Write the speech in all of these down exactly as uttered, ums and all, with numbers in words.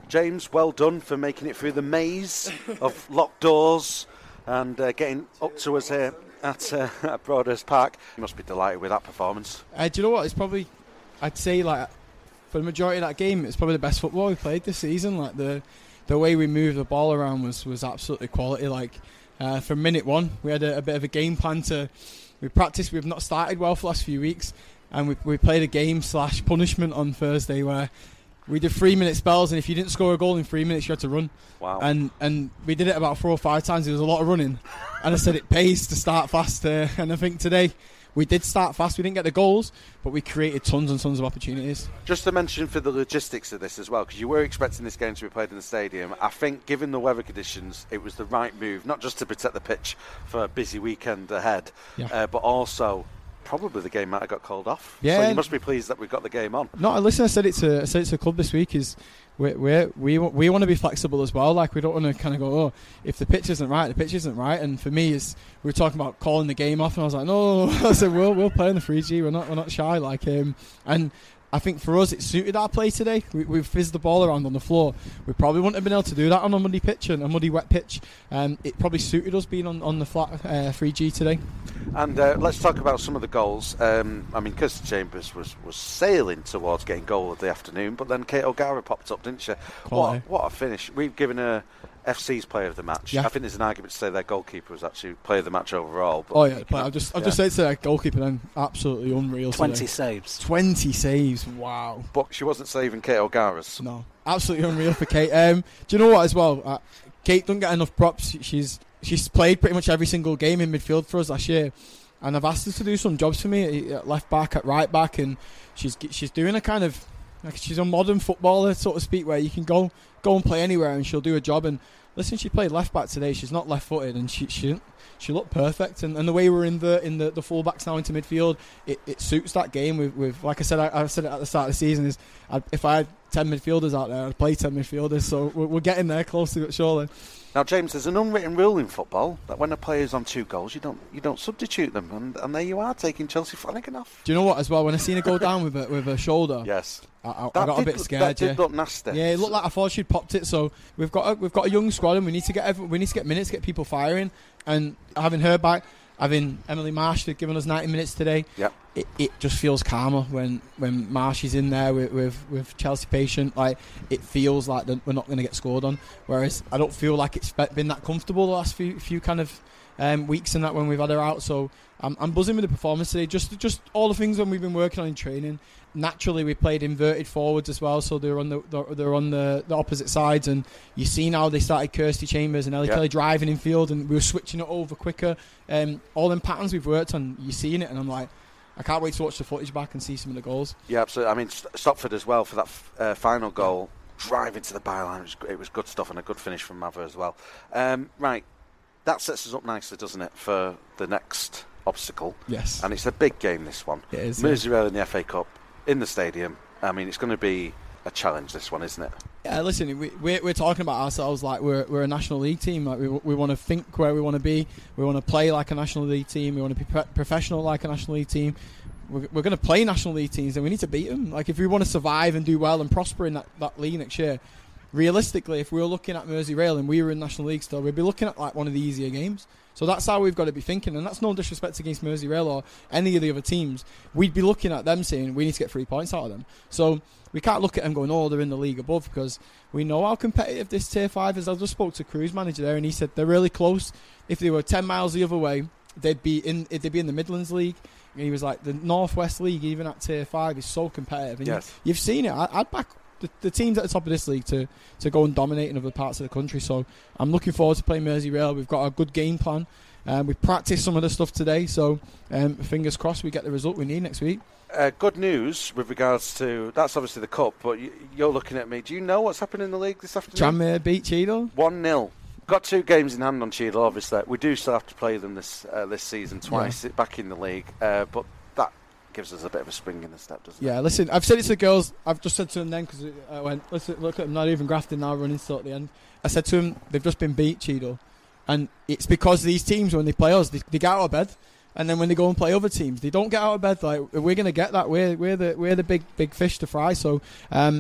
James, well done for making it through the maze of locked doors and uh, getting up to us here at, uh, at Broadhurst Park. You must be delighted with that performance. Uh, do you know what? It's probably, I'd say, like for the majority of that game, it's probably the best football we played this season. Like the the way we moved the ball around was, was absolutely quality. Like uh, from minute one, we had a, a bit of a game plan to. We practiced. We've not started well for the last few weeks, and we we played a game slash punishment on Thursday where we did three minute spells, and if you didn't score a goal in three minutes, you had to run. Wow. And and we did it about four or five times. There was a lot of running, and I said it pays to start fast. Uh, and I think today. We did start fast, we didn't get the goals, but we created tons and tons of opportunities. Just to mention for the logistics of this as well, because you were expecting this game to be played in the stadium, I think given the weather conditions, it was the right move, not just to protect the pitch for a busy weekend ahead, yeah. uh, but also probably the game might have got called off. Yeah. So you must be pleased that we've got the game on. No, listen, I said it to, I said it to the club this week, is we we we we want to be flexible as well. Like we don't want to kind of go, oh, if the pitch isn't right, the pitch isn't right. And for me, is we were talking about calling the game off, and I was like, no, I said we'll we'll play in the three G. We're not we're not shy. Like um, and I think for us, it suited our play today. We, we've fizzed the ball around on the floor. We probably wouldn't have been able to do that on a muddy pitch and a muddy, wet pitch. Um, it probably suited us being on, on the flat uh, three G today. And uh, let's talk about some of the goals. Um, I mean, Kirsten Chambers was, was sailing towards getting goal of the afternoon, but then Kate O'Gara popped up, didn't she? What, what a finish. We've given her F C's player of the match. Yeah. I think there's an argument to say their goalkeeper was actually player of the match overall. But oh yeah, but I'll just I'll yeah. just say to their goalkeeper then, absolutely unreal. Twenty today. saves. Twenty saves. Wow. But she wasn't saving Kate O'Gara's. No, absolutely unreal for Kate. Um, do you know what as well? Uh, Kate doesn't get enough props. She's she's played pretty much every single game in midfield for us last year, and I've asked her to do some jobs for me at left back, at right back, and she's she's doing a kind of like she's a modern footballer, so to speak, where you can go go and play anywhere and she'll do a job. And listen, she played left back today. She's not left footed, and she she she looked perfect. And, and the way we're in the in the, the full backs now into midfield, it, it suits that game. With, with like I said, I, I said it at the start of the season is I'd, if I had ten midfielders out there, I'd play ten midfielders. So we're, we're getting there close to it, surely. Now, James, there's an unwritten rule in football that when a player's on two goals, you don't you don't substitute them, and, and there you are taking Chelsea Flanagan off. Do you know what? As well, when I seen her go down with a with her shoulder, yes, I, I, I got a bit scared. That did yeah. look nasty. Yeah, it looked like I thought she'd popped it. So we've got a, we've got a young squad, and we need to get every, we need to get minutes, get people firing, and having her back. Having Emily Marsh given us ninety minutes today, yep. it, it just feels calmer when, when Marsh is in there with, with, with Chelsea Patient. Like it feels like we're not going to get scored on. Whereas I don't feel like it's been that comfortable the last few few kind of um, weeks and that when we've had her out. So I'm, I'm buzzing with the performance today. Just just all the things that we've been working on in training. Naturally, we played inverted forwards as well, so they're on the they're on the, the opposite sides, and you see now they started Kirsty Chambers and Ellie yep. Kelly driving in field, and we were switching it over quicker. Um, all them patterns we've worked on, you're seeing it, and I'm like, I can't wait to watch the footage back and see some of the goals. Yeah, absolutely. I mean, Stopford as well for that f- uh, final goal, driving to the byline, it was, it was good stuff and a good finish from Mather as well. Um, right, that sets us up nicely, doesn't it, for the next obstacle? Yes. And it's a big game, this one. It is. Merseyrail in the F A Cup, in the stadium. I mean, it's going to be a challenge, this one, isn't it? Yeah, listen, we, we're, we're talking about ourselves like we're we're a National League team. Like we we want to think where we want to be. We want to play like a National League team. We want to be pre- professional like a National League team. We're, we're going to play National League teams, and we need to beat them. Like if we want to survive and do well and prosper in that, that league next year, realistically, if we were looking at Merseyrail and we were in National League still, we'd be looking at like one of the easier games. So that's how we've got to be thinking, and that's no disrespect against Merseyrail or any of the other teams. We'd be looking at them saying we need to get three points out of them. So we can't look at them going, oh, they're in the league above, because we know how competitive this tier five is. I just spoke to Crew's manager there, and he said they're really close. If they were ten miles the other way, they'd be in. They'd be in the Midlands League. And he was like, the Northwest League, even at tier five, is so competitive. And yes. you, you've seen it. I, I'd back the, the teams at the top of this league to, to go and dominate in other parts of the country. So I'm looking forward to playing Merseyrail. We've got a good game plan. Um, we've practiced some of the stuff today, so um, fingers crossed we get the result we need next week. Uh, good news with regards to, that's obviously the cup, but you, you're looking at me. Do you know what's happening in the league this afternoon? Tranmere beat Cheadle. one nil. Got two games in hand on Cheadle, obviously. We do still have to play them this uh, this season twice, yeah. back in the league, uh, but that gives us a bit of a spring in the step, doesn't yeah, it? Yeah, listen, I've said it to the girls, I've just said to them then, because I went, listen, look at them, not even grafting now, running still at the end. I said to them, they've just been beat, Cheadle. And it's because these teams, when they play us, they, they get out of bed, and then when they go and play other teams, they don't get out of bed. Like we're going to get that. We're we're the we're the big big fish to fry. So um,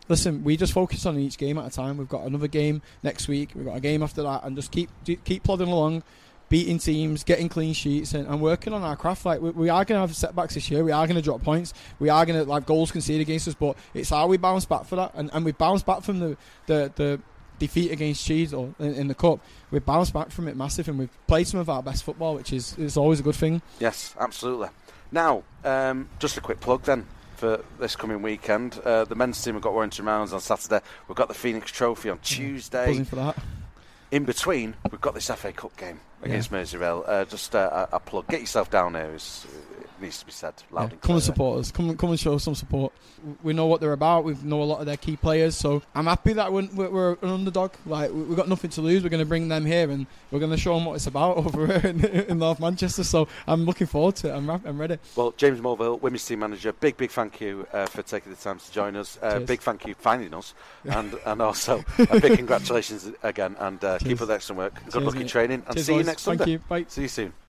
listen, we just focus on each game at a time. We've got another game next week. We've got a game after that, and just keep keep plodding along, beating teams, getting clean sheets, and, and working on our craft. Like we, we are going to have setbacks this year. We are going to drop points. We are going to like goals conceded against us, but it's how we bounce back for that. And and we bounce back from the the, the defeat against Cheese or in, in the cup. We bounced back from it massive, and we've played some of our best football, which is is always a good thing. Yes, absolutely. Now, um, just a quick plug then for this coming weekend. Uh, the men's team have got Warrington Rounds on Saturday. We've got the Phoenix Trophy on Tuesday. Buzzing for that. In between, we've got this F A Cup game against yeah. Merseyrail. Uh, just uh, a, a plug. Get yourself down there. It's, it needs to be said loud yeah. and clear. Come and support us. Come, come and show some support. We know what they're about. We know a lot of their key players. So I'm happy that we're, we're an underdog. Like we've got nothing to lose. We're going to bring them here, and we're going to show them what it's about over here in, in North Manchester. So I'm looking forward to it. I'm, I'm ready. Well, James Mulvihill, Women's Team Manager, big, big thank you uh, for taking the time to join us. Uh, big thank you for finding us. and, and also a big congratulations again. And uh, keep up the excellent work. Good Cheers, luck in training. And Cheers, see boys. you next Sunday. Thank you. Bye. See you soon.